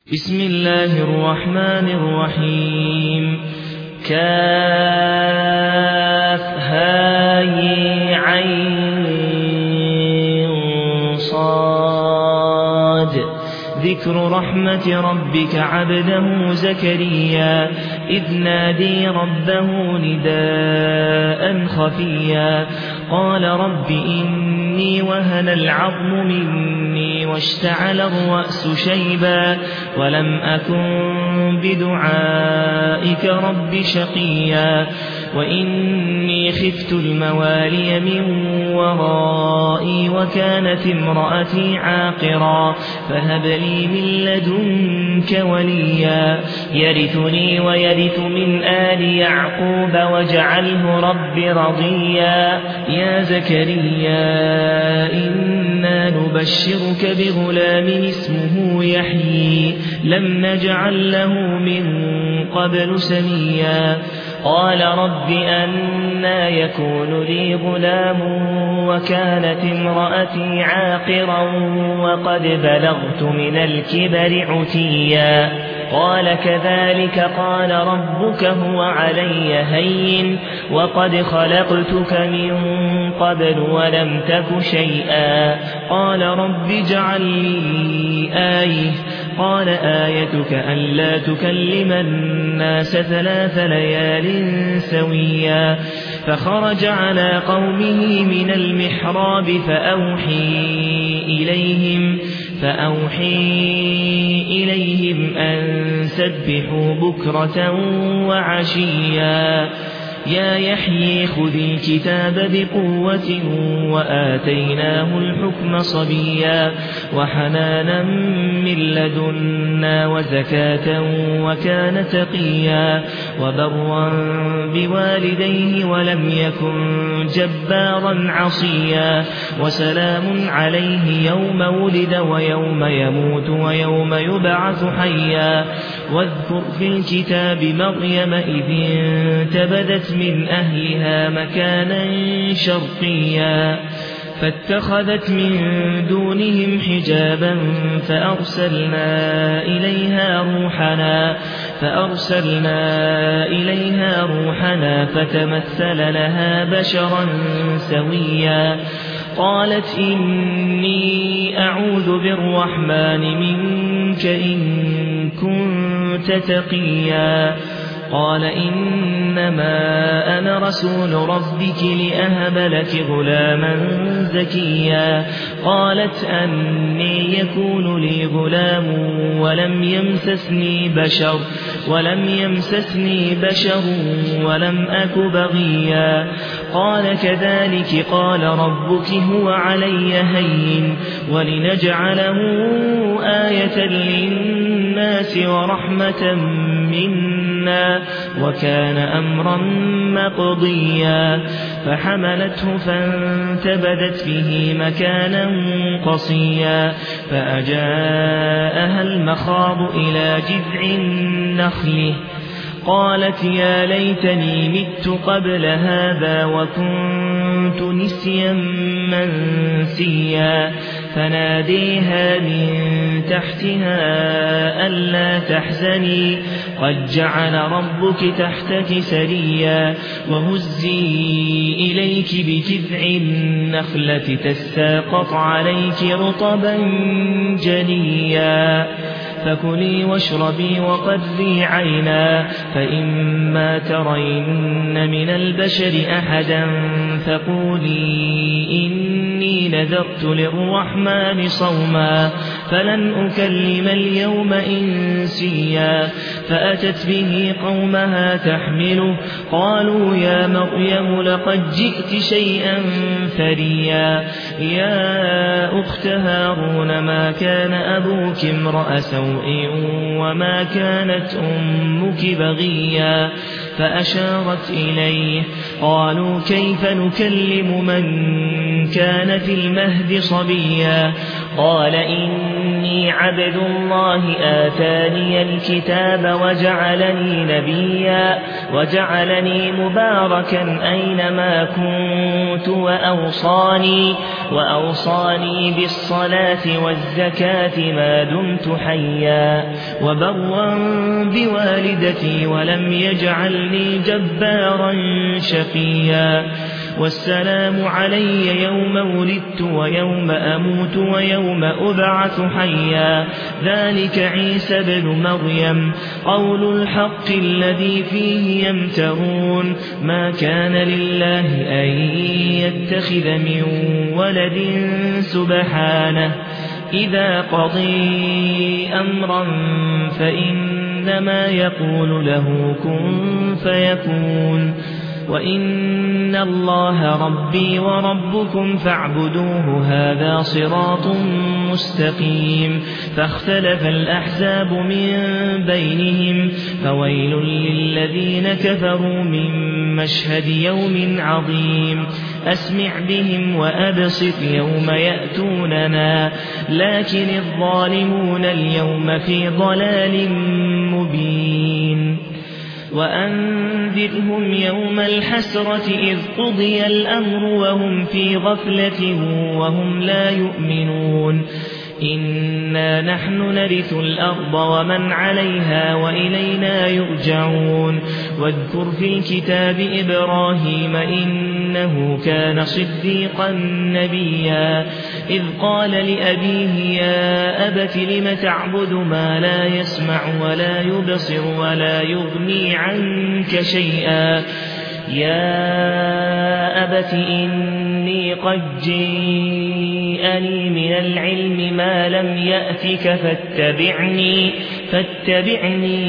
بسم الله الرحمن الرحيم كافها صاد ذكر رحمة ربك عبده زكريا إذ نادي ربه نداء خفيا قال رب إني وهن العظم مني واشتعل الرأس شيبا ولم أكن بدعائك رب شقيا وإني خفت الموالي من ورائي وكانت امرأتي عاقرا فهب لي من لدنك وليا يرثني ويرث من آل يعقوب واجعله رب رضيا يا زكريا إنا نبشرك بغلام اسمه يحيي لم نجعل له من قبل سميا قال رب أنى يكون لي غلام وكانت امرأتي عاقرا وقد بلغت من الكبر عتيا قال كذلك قال ربك هو علي هين وقد خلقتك من قبل ولم تك شيئا قال رب اجعل لي آية قال آيتك ألا تكلم الناس 3 ليال سويا فخرج على قومه من المحراب فأوحي إليهم أن سبحوا بكرة وعشيا يا يحيى خذ الكتاب بقوة وآتيناه الحكم صبيا وحنانا من لدنا وزكاة وكان تقيا وبرا بوالديه ولم يكن جبارا عصيا وسلام عليه يوم ولد ويوم يموت ويوم يبعث حيا واذكر في الكتاب مريم إذ انتبذت من أهلها مكانا شرقيا فاتخذت من دونهم حجابا فأرسلنا إليها روحنا فتمثل لها بشرا سويا قالت إني أعوذ بالرحمن منك إن كنت تقيا قال إنما أنا رسول ربك لأهب لك غلاما زكيا قالت أني يكون لي غلام ولم يمسسني بشر ولم أك بغيا قال كذلك قال ربك هو علي هين ولنجعله آية للناس ورحمة منا وكان أمرا مقضيا فحملته فانتبذت به مكانا قصيا فأجاءها المخاض إلى جذع النخل قالت يا ليتني مت قبل هذا وكنت نسيا منسيا فناديها من تحتها ألا تحزني قد جعل ربك تحتك سريا وهزي إليك بجذع النخلة تساقط عليك رطبا جنيا فكلي واشربي وقري عينا فإما ترين من البشر أحدا فقولي إني نذرت للرحمن صوما فلن أكلم اليوم إنسيا فأتت به قومها تحمله قالوا يا مريم لقد جئت شيئا فريا يا أخت هارون ما كان أبوك امرأ سوء وما كانت أمك بغيا فأشارت إليه قالوا كيف نكلم من كان في المهد صبيا قال إني عبد الله آتاني الكتاب وجعلني نبيا وجعلني مباركا أينما كنت وأوصاني بالصلاة والزكاة ما دمت حيا وبرا بوالدتي ولم يجعلني جبارا شقيا والسلام علي يوم ولدت ويوم أموت ويوم أبعث حيا ذلك عيسى بن مريم قول الحق الذي فيه يمترون ما كان لله أن يتخذ من ولد سبحانه إذا قضي أمرا فإنما يقول له كن فيكون وإن الله ربي وربكم فاعبدوه هذا صراط مستقيم فاختلف الأحزاب من بينهم فويل للذين كفروا من مشهد يوم عظيم أسمع بهم وأبصر يوم يأتوننا لكن الظالمون اليوم في ضلال مبين وأنذرهم يوم الحسرة إذ قضي الأمر وهم في غفلة وهم لا يؤمنون إنا نحن نرث الأرض ومن عليها وإلينا يرجعون واذكر في الكتاب إبراهيم إنه كان صديقا نبيا إذ قال لأبيه يا أبت لم تعبد ما لا يسمع ولا يبصر ولا يغني عنك شيئا يا أبت إني قد جئني من العلم ما لم يأتك فاتبعني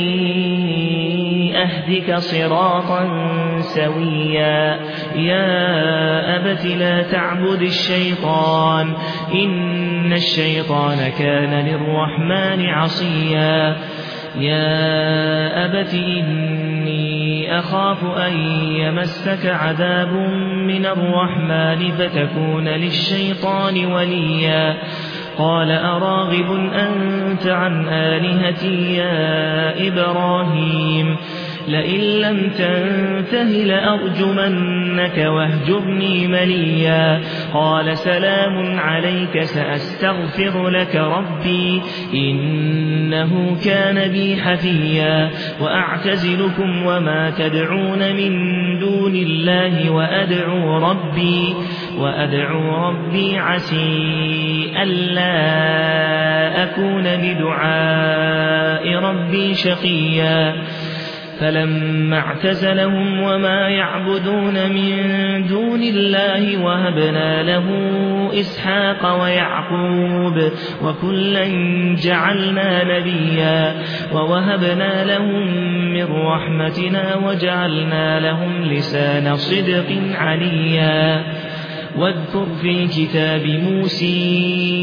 أهدك صراطا سويا يا أبت لا تعبد الشيطان إن الشيطان كان للرحمن عصيا يا أبت إني أخاف أن يمسك عذاب من الرحمن فتكون للشيطان وليا قال أراغب أنت عن آلهتي يا إبراهيم لئن لم تنته لأرجمنك واهجرني مليا قال سلام عليك سأستغفر لك ربي إنه كان بي حفيا وأعتزلكم وما تدعون من دون الله وأدعو ربي عسي ألا أكون بدعاء ربي شقيا فلما اعتزلهم وما يعبدون من دون الله وهبنا له إسحاق ويعقوب وكلا جعلنا نبيا ووهبنا لهم من رحمتنا وجعلنا لهم لسان صدق عليا واذكر في الكتاب موسى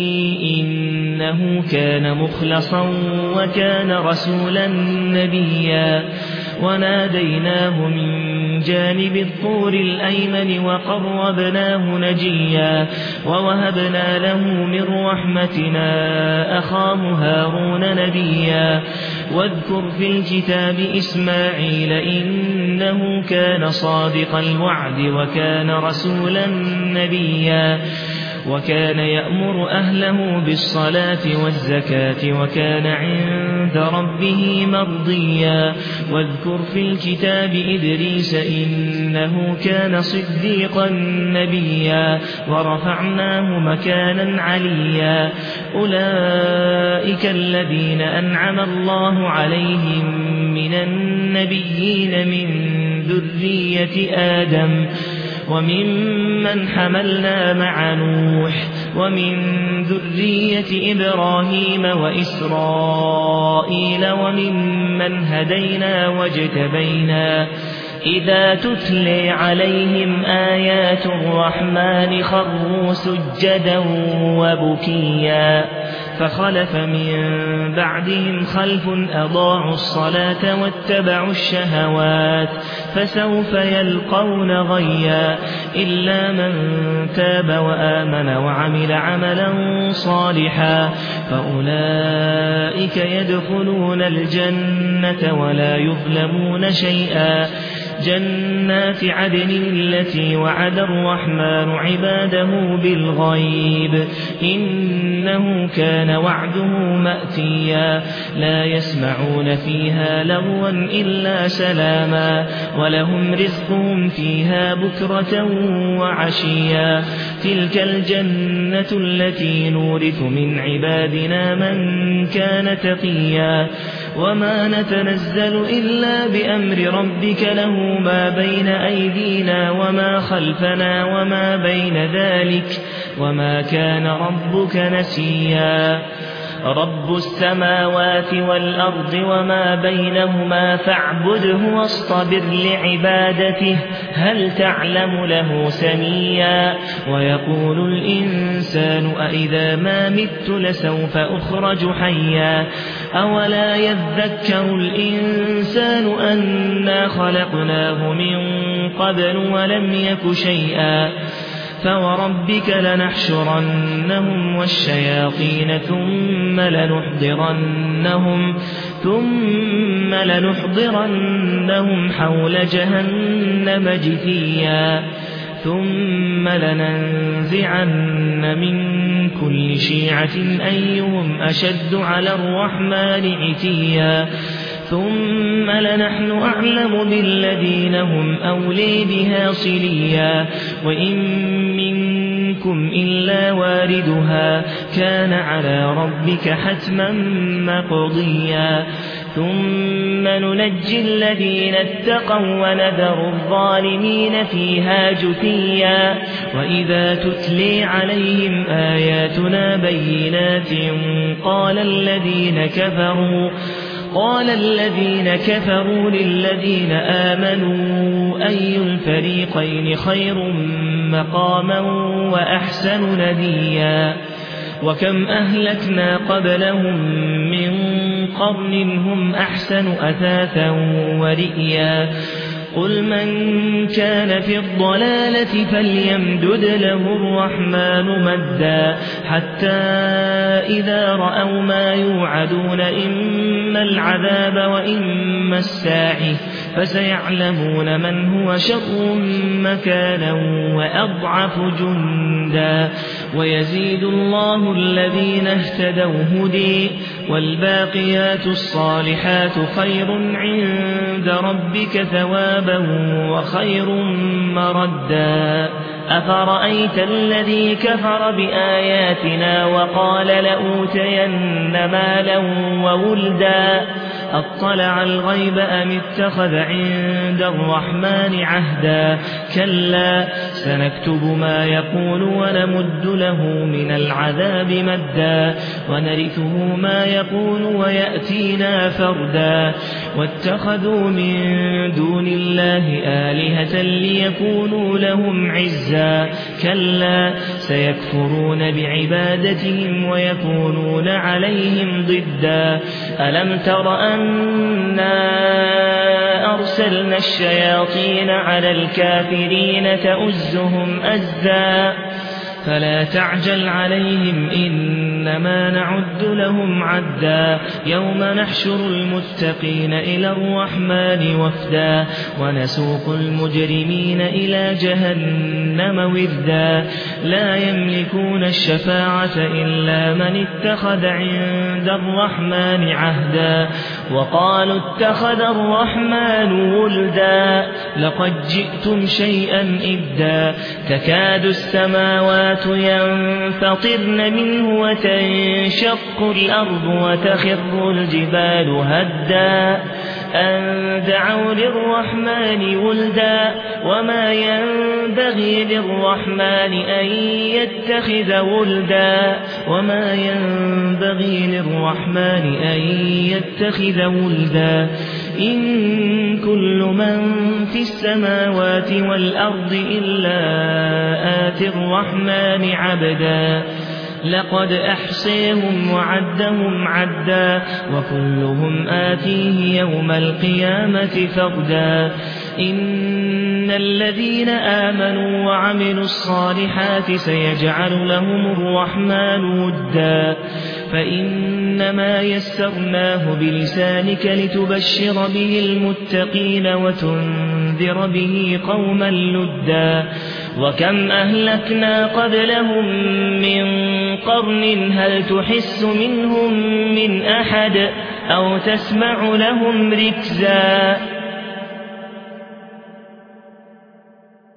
إنه كان مخلصا وكان رسولا نبيا وناديناه من جانب الطور الأيمن وقربناه نجيا ووهبنا له من رحمتنا أخاه هارون نبيا واذكر في الكتاب إسماعيل إنه كان صادق الوعد وكان رسولا نبيا وكان يأمر أهله بالصلاة والزكاة وكان عند ربه مرضيا واذكر في الكتاب إدريس إنه كان صديقا نبيا ورفعناه مكانا عليا أولئك الذين أنعم الله عليهم من النبيين من ذرية آدم وممن حملنا مع نوح ومن ذرية إبراهيم وإسرائيل وممن هدينا واجتبينا إذا تتلي عليهم آيات الرحمن خروا سجدا وبكيا فخلف من بعدهم خلف أضاعوا الصلاة واتبعوا الشهوات فسوف يلقون غيا إلا من تاب وآمن وعمل عملا صالحا فأولئك يدخلون الجنة ولا يظلمون شيئا جنات عدن التي وعد الرحمن عباده بالغيب إنه كان وعده مأتيا لا يسمعون فيها لغوا إلا سلاما ولهم رزقهم فيها بكرة وعشيا تلك الجنة التي نورث من عبادنا من كان تقيا وما نتنزل إلا بأمر ربك له ما بين أيدينا وما خلفنا وما بين ذلك وما كان ربك نسيا رب السماوات والأرض وما بينهما فاعبده واصطبر لعبادته هل تعلم له سميا ويقول الإنسان أإذا ما مت لسوف أخرج حيا أولا يذكر الإنسان أنا خلقناه من قبل ولم يك شيئا فوربك لنحشرنهم والشياطين ثم لنحضرنهم حول جهنم جثيا ثم لننزعن من كل شيعة أيهم أشد على الرحمن عتيا ثم لنحن أعلم بالذين هم أولي بها صليا وإن منكم إلا واردها كان على ربك حتما مقضيا ثم ننجي الذين اتقوا ونذر الظالمين فيها جثيا وإذا تتلي عليهم آياتنا بينات قال الذين كفروا للذين آمنوا أي الفريقين خير مقاما وأحسن نديا وكم أهلكنا قبلهم من قرن هم أحسن أثاثا ورئيا قل من كان في الضلالة فليمدد له الرحمن مدا حتى إذا رأوا ما يوعدون إما العذاب وإما الساعة فسيعلمون من هو شر مكانا وأضعف جندا ويزيد الله الذين اهتدوا هدي والباقيات الصالحات خير عند ربك ثوابا وخير مردا أفرأيت الذي كفر بآياتنا وقال لأوتين مالا وولدا أطلع الغيب أم اتخذ عند الرحمن عهدا كلا سنكتب ما يقول ونمد له من العذاب مدا ونرثه ما يقول ويأتينا فردا واتخذوا من دون الله آلهة ليكونوا لهم عزا كلا سيكفرون بعبادتهم ويكونون عليهم ضدا ألم تر أنا أرسلنا الشياطين على الكافرين تؤزهم أزا فلا تعجل عليهم إنما نعد لهم عدا يوم نحشر المتقين إلى الرحمن وفدا ونسوق المجرمين إلى جهنم وردا لا يملكون الشفاعة إلا من اتخذ عند الرحمن عهدا وقالوا اتخذ الرحمن ولدا لقد جئتم شيئا إدا تكاد السماوات ينفطرن منه وتنشق الأرض وتخر الجبال هدا أن دعوا للرحمن ولدا وما ينبغي للرحمن أن يتخذ ولدا وما ينبغي للرحمن أن يتخذ ولدا إن كل من في السماوات والأرض إلا آتي الرحمن عبدا لقد أحصيهم وعدهم عدا وكلهم آتيه يوم القيامة فردا إن الذين آمنوا وعملوا الصالحات سيجعل لهم الرحمن ودا فإنما يسرناه بلسانك لتبشر به المتقين وتنذر به قوما لدا وكم أهلكنا قبلهم من قرن هل تحس منهم من أحد أو تسمع لهم ركزا